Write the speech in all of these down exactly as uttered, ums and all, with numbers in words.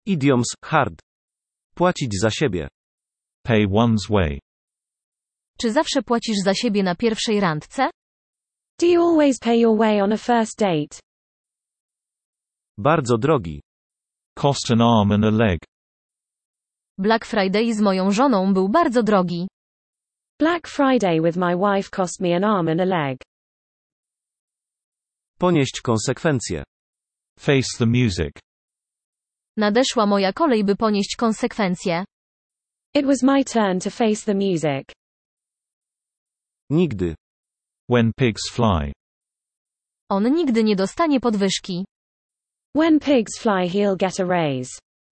Idioms, hard. Płacić za siebie. Pay one's way. Czy zawsze płacisz za siebie na pierwszej randce? Do you always pay your way on a first date? Bardzo drogi. Cost an arm and a leg. Black Friday z moją żoną był bardzo drogi. Black Friday with my wife cost me an arm and a leg. Ponieść konsekwencje. Face the music. Nadeszła moja kolej, by ponieść konsekwencje. It was my turn to face the music. Nigdy. When pigs fly. On nigdy nie dostanie podwyżki. When pigs fly, he'll get a raise.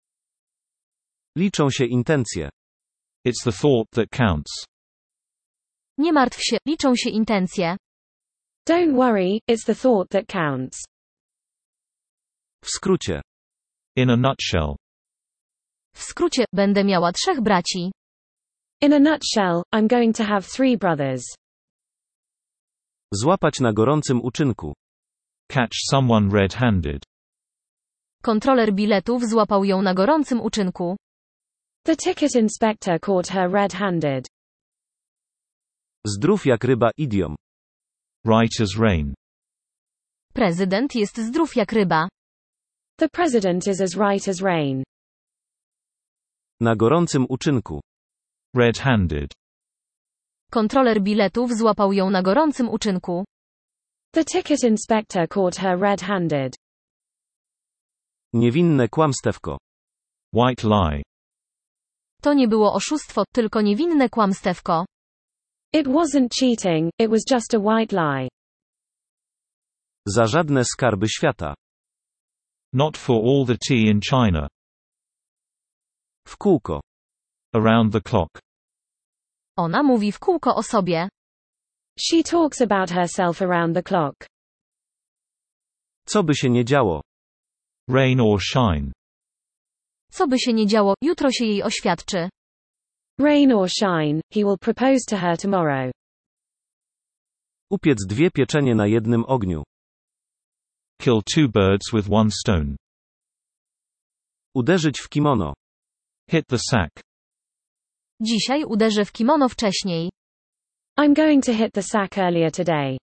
Liczą się intencje. It's the thought that counts. Nie martw się, liczą się intencje. Don't worry, it's the thought that counts. W skrócie. In a nutshell. W skrócie, będę miała trzech braci. In a nutshell, I'm going to have three brothers. Złapać na gorącym uczynku. Catch someone red-handed. Kontroler biletów złapał ją na gorącym uczynku. The ticket inspector caught her red-handed. Zdrów jak ryba, idiom. Right as rain. Prezydent jest zdrów jak ryba. The president is as right as rain. Na gorącym uczynku. Red-handed. Kontroler biletów złapał ją na gorącym uczynku. The ticket inspector caught her red-handed. Niewinne kłamstewko. White lie. To nie było oszustwo, tylko niewinne kłamstewko. It wasn't cheating, it was just a white lie. Za żadne skarby świata. Not for all the tea in China. W kółko. Around the clock. Ona mówi w kółko o sobie. She talks about herself around the clock. Co by się nie działo. Rain or shine. Co by się nie działo, jutro się jej oświadczy. Rain or shine, he will propose to her tomorrow. Upiec dwie pieczenie na jednym ogniu. Kill two birds with one stone. Uderzyć w kimono. Hit the sack. Dzisiaj uderzę w kimono wcześniej. I'm going to hit the sack earlier today.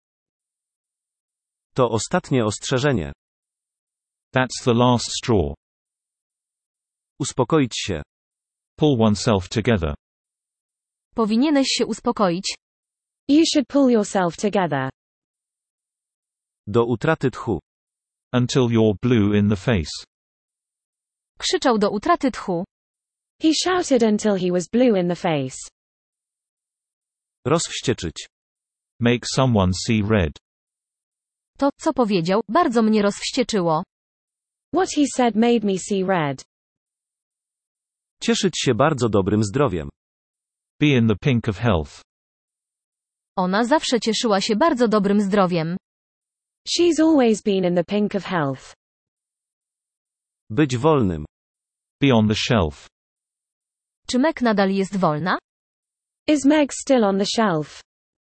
To ostatnie ostrzeżenie. That's the last straw. Uspokoić się. Pull oneself together. Powinieneś się uspokoić. You should pull yourself together. Do utraty tchu. Until you're blue in the face. Krzyczał do utraty tchu. He shouted until he was blue in the face. Rozwścieczyć. Make someone see red. To, co powiedział, bardzo mnie rozwścieczyło. What he said made me see red. Cieszyć się bardzo dobrym zdrowiem. Be in the pink of health. Ona zawsze cieszyła się bardzo dobrym zdrowiem. She's always been in the pink of health. Być wolnym. Be on the shelf. Czy Meg nadal jest wolna? Is Meg still on the shelf?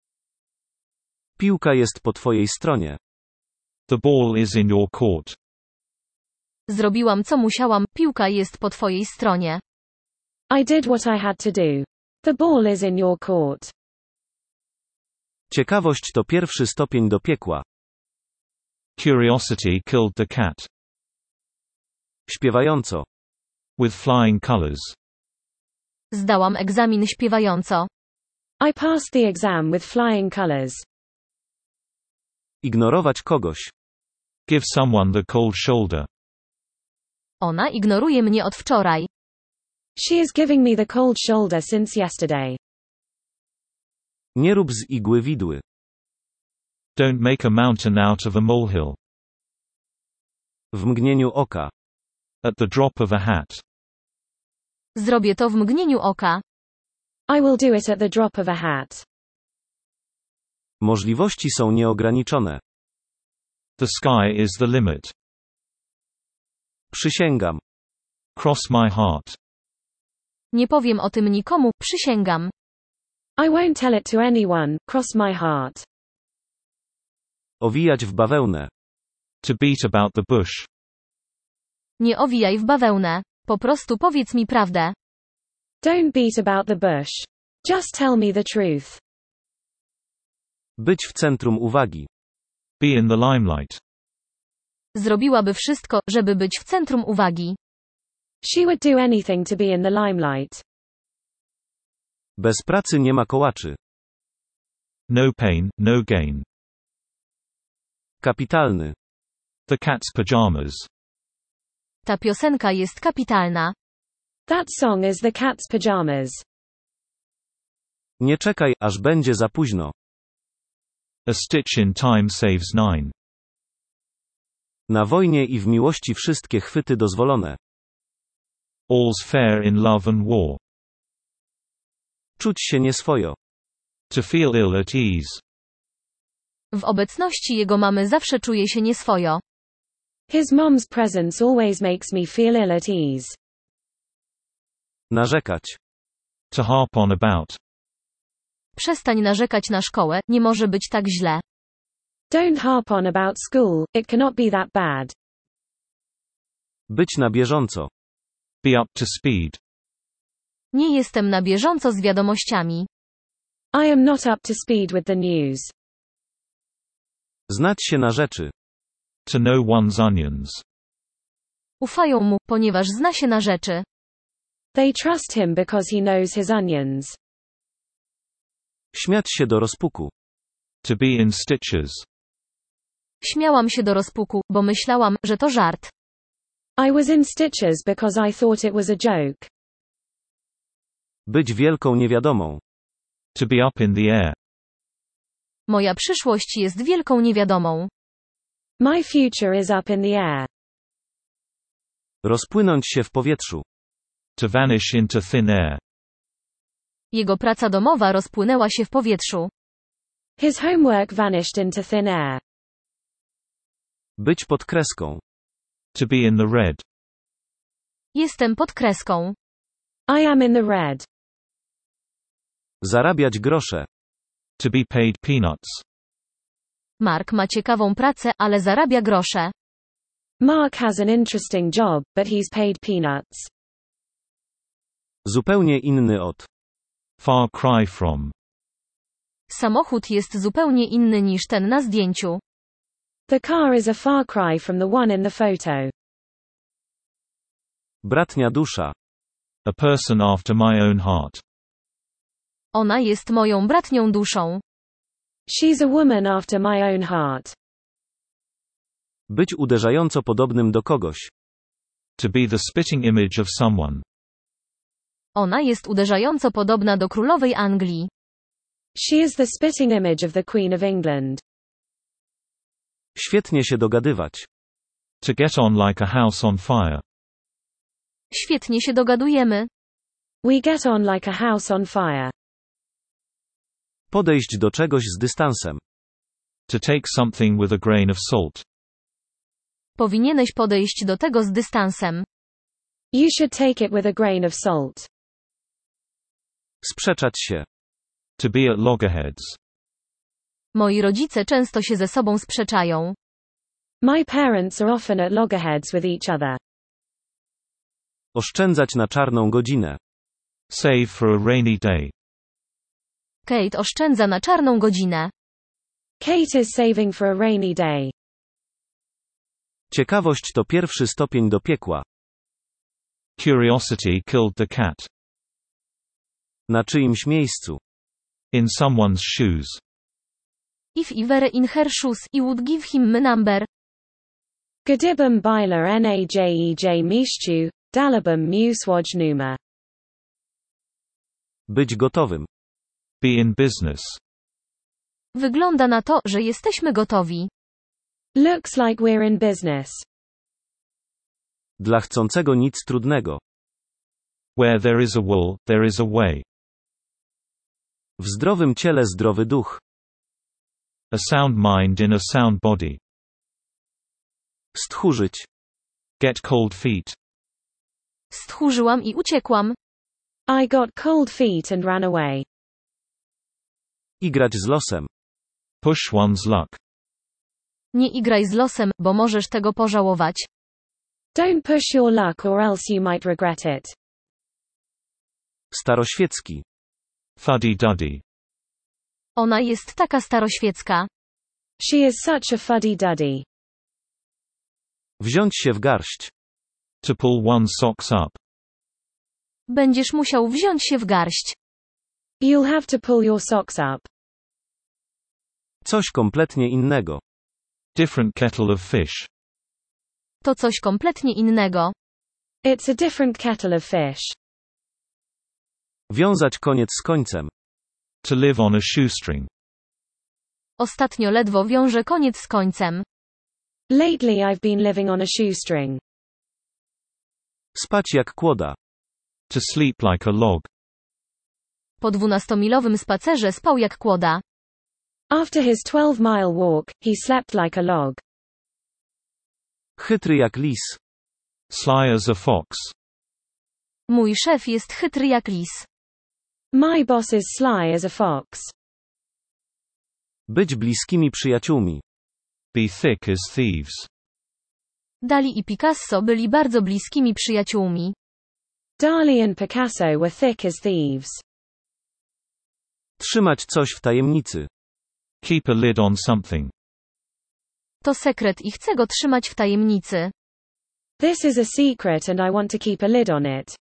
Piłka jest po twojej stronie. The ball is in your court. Zrobiłam co musiałam, piłka jest po twojej stronie. I did what I had to do. The ball is in your court. Ciekawość to pierwszy stopień do piekła. Curiosity killed the cat. Śpiewająco. With flying colors. Zdałam egzamin śpiewająco. I passed the exam with flying colors. Ignorować kogoś. Give someone the cold shoulder. Ona ignoruje mnie od wczoraj. She is giving me the cold shoulder since yesterday. Nie rób z igły widły. Don't make a mountain out of a molehill. W mgnieniu oka. At the drop of a hat. Zrobię to w mgnieniu oka. I will do it at the drop of a hat. Możliwości są nieograniczone. The sky is the limit. Przysięgam. Cross my heart. Nie powiem o tym nikomu, przysięgam. I won't tell it to anyone, cross my heart. Owijać w bawełnę. To beat about the bush. Nie owijaj w bawełnę. Po prostu powiedz mi prawdę. Don't beat about the bush. Just tell me the truth. Być w centrum uwagi. Be in the limelight. Zrobiłaby wszystko, żeby być w centrum uwagi. She would do anything to be in the limelight. Bez pracy nie ma kołaczy. No pain, no gain. Kapitalny. The cat's pajamas. Ta piosenka jest kapitalna. That song is the cat's pajamas. Nie czekaj, aż będzie za późno. A stitch in time saves nine. Na wojnie i w miłości wszystkie chwyty dozwolone. All's fair in love and war. Czuć się nieswojo. To feel ill at ease. W obecności jego mamy zawsze czuję się nieswojo. His mom's presence always makes me feel ill at ease. Narzekać. To harp on about. Przestań narzekać na szkołę, nie może być tak źle. Don't harp on about school, it cannot be that bad. Być na bieżąco. Be up to speed. Nie jestem na bieżąco z wiadomościami. I am not up to speed with the news. Znać się na rzeczy. To know one's onions. Ufają mu, ponieważ zna się na rzeczy. They trust him because he knows his onions. Śmiać się do rozpuku. To be in stitches. Śmiałam się do rozpuku, bo myślałam, że to żart. I was in stitches because I thought it was a joke. Być wielką niewiadomą. To be up in the air. Moja przyszłość jest wielką niewiadomą. My future is up in the air. Rozpłynąć się w powietrzu. To vanish into thin air. Jego praca domowa rozpłynęła się w powietrzu. His homework vanished into thin air. Być pod kreską. To be in the red. Jestem pod kreską. I am in the red. Zarabiać grosze. To be paid peanuts. Mark ma ciekawą pracę, ale zarabia grosze. Mark has an interesting job, but he's paid peanuts. Zupełnie inny od. Far cry from. Samochód jest zupełnie inny niż ten na zdjęciu. The car is a far cry from the one in the photo. Bratnia dusza. A person after my own heart. Ona jest moją bratnią duszą. She's a woman after my own heart. Być uderzająco podobnym do kogoś. To be the spitting image of someone. Ona jest uderzająco podobna do królowej Anglii. She is the spitting image of the Queen of England. Świetnie się dogadywać. To get on like a house on fire. Świetnie się dogadujemy. We get on like a house on fire. Podejść do czegoś z dystansem. To take something with a grain of salt. Powinieneś podejść do tego z dystansem. You should take it with a grain of salt. Sprzeczać się. To be at loggerheads. Moi rodzice często się ze sobą sprzeczają. My parents are often at loggerheads with each other. Oszczędzać na czarną godzinę. Save for a rainy day. Kate oszczędza na czarną godzinę. Kate is saving for a rainy day. Ciekawość to pierwszy stopień do piekła. Curiosity killed the cat. Na czyimś miejscu. In someone's shoes. If I were in her shoes, I would give him my number. Gdybym była na jej miejscu, dałabym mu swój numer. Być gotowym. Be in business. Wygląda na to, że jesteśmy gotowi. Looks like we're in business. Dla chcącego nic trudnego. Where there is a will, there is a way. W zdrowym ciele zdrowy duch. A sound mind in a sound body. Stchórzyć. Get cold feet. Stchórzyłam i uciekłam. I got cold feet and ran away. Igrać z losem. Push one's luck. Nie igraj z losem, bo możesz tego pożałować. Don't push your luck or else you might regret it. Staroświecki. Fuddy-duddy. Ona jest taka staroświecka. She is such a fuddy-duddy. Wziąć się w garść. To pull one's socks up. Będziesz musiał wziąć się w garść. You'll have to pull your socks up. Coś kompletnie innego. Different kettle of fish. To coś kompletnie innego. It's a different kettle of fish. Wiązać koniec z końcem. To live on a shoestring. Ostatnio ledwo wiążę koniec z końcem. Lately I've been living on a shoestring. Spać jak kłoda. To sleep like a log. Po dwunastomilowym spacerze spał jak kłoda. After his twelve-mile walk, he slept like a log. Chytry jak lis. Sly as a fox. Mój szef jest chytry jak lis. My boss is sly as a fox. Być bliskimi przyjaciółmi. Be thick as thieves. Dali i Picasso byli bardzo bliskimi przyjaciółmi. Dali and Picasso were thick as thieves. Trzymać coś w tajemnicy. Keep a lid on something. To sekret i chcę go trzymać w tajemnicy. This is a secret and I want to keep a lid on it.